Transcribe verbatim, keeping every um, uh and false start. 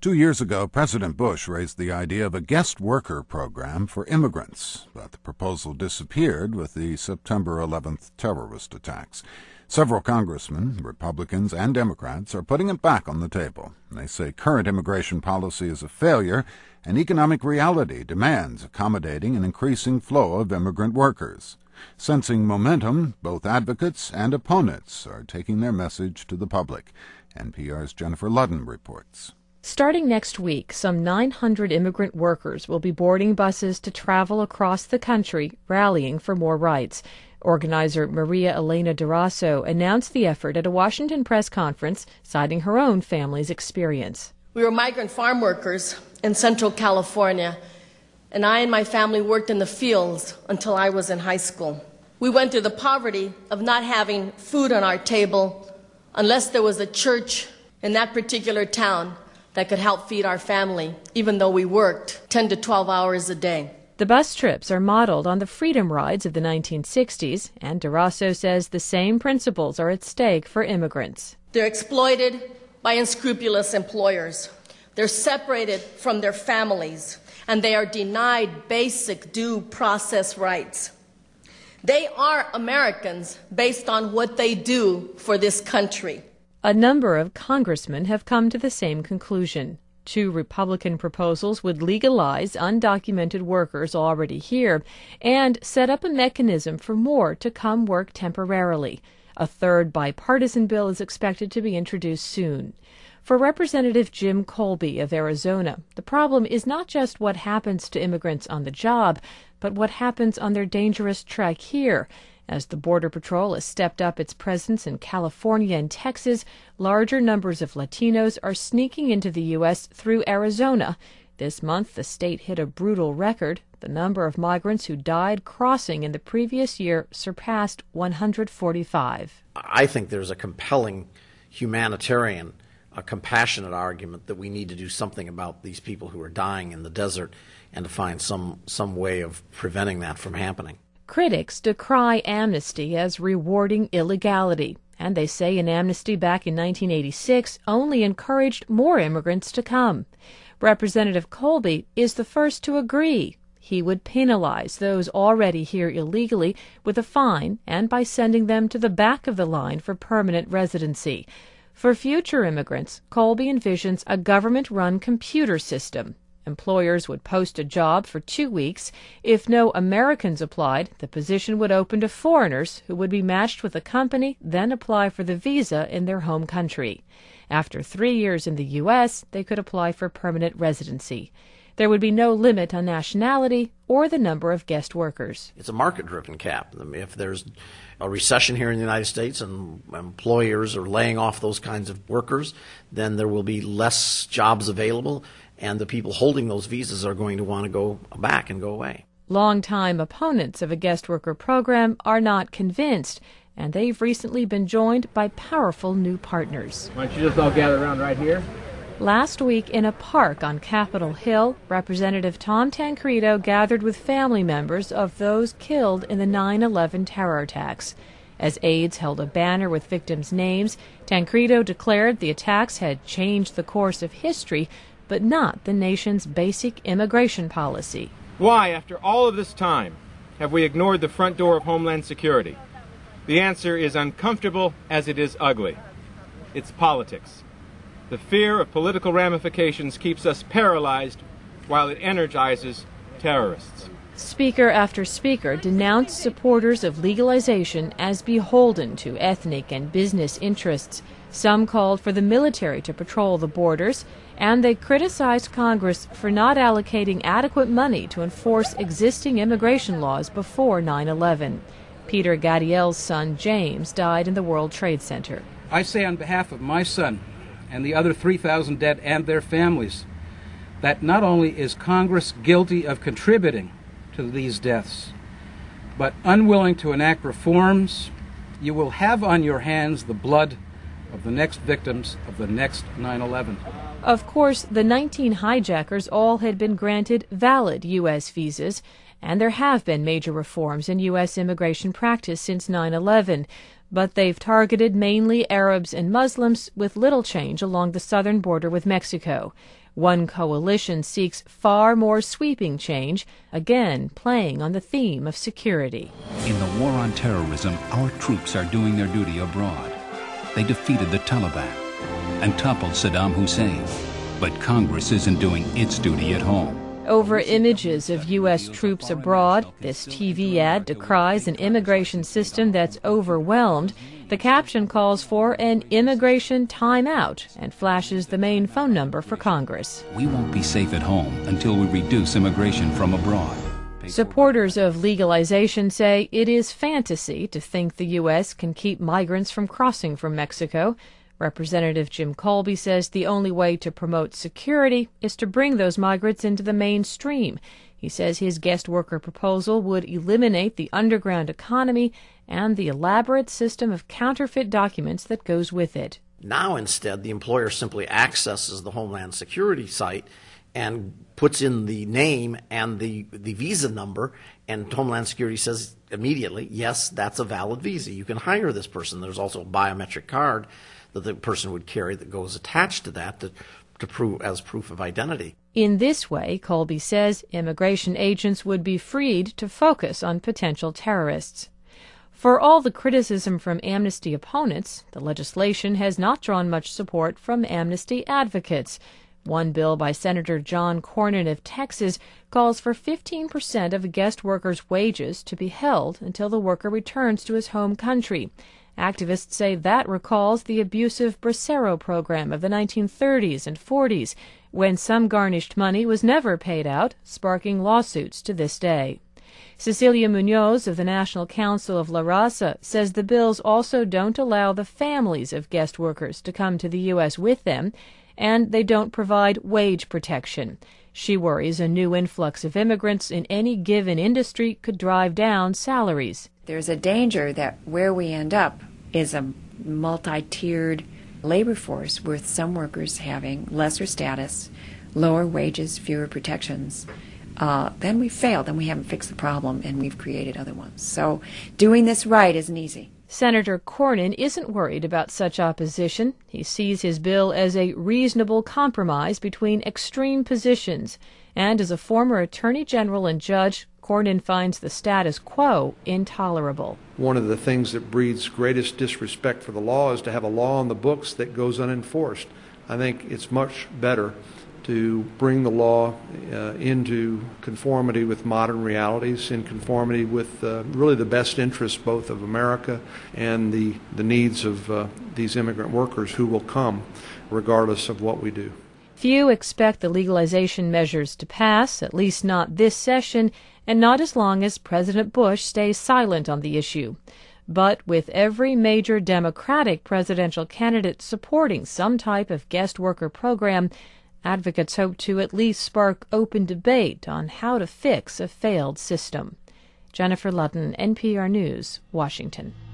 Two years ago, President Bush raised the idea of a guest worker program for immigrants, but the proposal disappeared with the September eleventh terrorist attacks. Several congressmen, Republicans and Democrats, are putting it back on the table. They say current immigration policy is a failure, and economic reality demands accommodating an increasing flow of immigrant workers. Sensing momentum, both advocates and opponents are taking their message to the public. N P R's Jennifer Ludden reports. Starting next week, some nine hundred immigrant workers will be boarding buses to travel across the country, rallying for more rights. Organizer Maria Elena Duraso announced the effort at a Washington press conference, citing her own family's experience. We were migrant farm workers in Central California, and I and my family worked in the fields until I was in high school. We went through the poverty of not having food on our table unless there was a church in that particular town that could help feed our family, even though we worked ten to twelve hours a day. The bus trips are modeled on the freedom rides of the nineteen sixties, and Duraso says the same principles are at stake for immigrants. They're exploited by unscrupulous employers. They're separated from their families, and they are denied basic due process rights. They are Americans based on what they do for this country. A number of congressmen have come to the same conclusion. Two Republican proposals would legalize undocumented workers already here and set up a mechanism for more to come work temporarily. A third bipartisan bill is expected to be introduced soon. For Representative Jim Colby of Arizona, the problem is not just what happens to immigrants on the job, but what happens on their dangerous trek here. As the Border Patrol has stepped up its presence in California and Texas, larger numbers of Latinos are sneaking into the U S through Arizona. This month, the state hit a brutal record. The number of migrants who died crossing in the previous year surpassed one hundred forty-five. I think there's a compelling humanitarian, a compassionate argument that we need to do something about these people who are dying in the desert and to find some, some way of preventing that from happening. Critics decry amnesty as rewarding illegality, and they say an amnesty back in nineteen eighty-six only encouraged more immigrants to come. Representative Colby is the first to agree. He would penalize those already here illegally with a fine and by sending them to the back of the line for permanent residency. For future immigrants, Colby envisions a government-run computer system. Employers would post a job for two weeks. If no Americans applied, the position would open to foreigners who would be matched with a company, then apply for the visa in their home country. After three years in the U S, they could apply for permanent residency. There would be no limit on nationality or the number of guest workers. It's a market-driven cap. If there's a recession here in the United States and employers are laying off those kinds of workers, then there will be less jobs available, and the people holding those visas are going to want to go back and go away. Longtime opponents of a guest worker program are not convinced, and they've recently been joined by powerful new partners. Why don't you just all gather around right here? Last week in a park on Capitol Hill, Representative Tom Tancredo gathered with family members of those killed in the nine eleven terror attacks. As aides held a banner with victims' names, Tancredo declared the attacks had changed the course of history, but not the nation's basic immigration policy. Why, after all of this time, have we ignored the front door of Homeland Security? The answer is uncomfortable as it is ugly. It's politics. The fear of political ramifications keeps us paralyzed while it energizes terrorists. Speaker after speaker denounced supporters of legalization as beholden to ethnic and business interests. Some called for the military to patrol the borders, and they criticized Congress for not allocating adequate money to enforce existing immigration laws before nine eleven. Peter Gadiel's son, James, died in the World Trade Center. I say on behalf of my son and the other three thousand dead and their families that not only is Congress guilty of contributing to these deaths, but unwilling to enact reforms, you will have on your hands the blood of the next victims of the next nine eleven. Of course, the nineteen hijackers all had been granted valid U S visas, and there have been major reforms in U S immigration practice since nine eleven. but they've targeted mainly Arabs and Muslims, with little change along the southern border with Mexico. One coalition seeks far more sweeping change, again playing on the theme of security. In the war on terrorism, our troops are doing their duty abroad. They defeated the Taliban and toppled Saddam Hussein, but Congress isn't doing its duty at home. Over images of U S troops abroad, this T V ad decries an immigration system that's overwhelmed. The caption calls for an immigration timeout and flashes the main phone number for Congress. We won't be safe at home until we reduce immigration from abroad. Supporters of legalization say it is fantasy to think the U S can keep migrants from crossing from Mexico. Representative Jim Colby says the only way to promote security is to bring those migrants into the mainstream. He says his guest worker proposal would eliminate the underground economy and the elaborate system of counterfeit documents that goes with it. Now, instead, the employer simply accesses the Homeland Security site and puts in the name and the, the visa number, and Homeland Security says immediately, yes, that's a valid visa. You can hire this person. There's also a biometric card that the person would carry that goes attached to that to, to prove as proof of identity. In this way, Colby says, immigration agents would be freed to focus on potential terrorists. For all the criticism from amnesty opponents, the legislation has not drawn much support from amnesty advocates. One bill by Senator John Cornyn of Texas calls for fifteen percent of a guest worker's wages to be held until the worker returns to his home country. Activists say that recalls the abusive Bracero program of the nineteen thirties and forties, when some garnished money was never paid out, sparking lawsuits to this day. Cecilia Munoz of the National Council of La Raza says the bills also don't allow the families of guest workers to come to the U S with them, and they don't provide wage protection. She worries a new influx of immigrants in any given industry could drive down salaries. There's a danger that where we end up is a multi-tiered labor force with some workers having lesser status, lower wages, fewer protections. Uh, then we failed, then we haven't fixed the problem, and we've created other ones. So doing this right isn't easy. Senator Cornyn isn't worried about such opposition. He sees his bill as a reasonable compromise between extreme positions. And as a former attorney general and judge, Cornyn finds the status quo intolerable. One of the things that breeds greatest disrespect for the law is to have a law on the books that goes unenforced. I think it's much better to bring the law uh, into conformity with modern realities, in conformity with uh, really the best interests both of America and the, the needs of uh, these immigrant workers who will come regardless of what we do. Few expect the legalization measures to pass, at least not this session, and not as long as President Bush stays silent on the issue. But with every major Democratic presidential candidate supporting some type of guest worker program, advocates hope to at least spark open debate on how to fix a failed system. Jennifer Ludden, N P R News, Washington.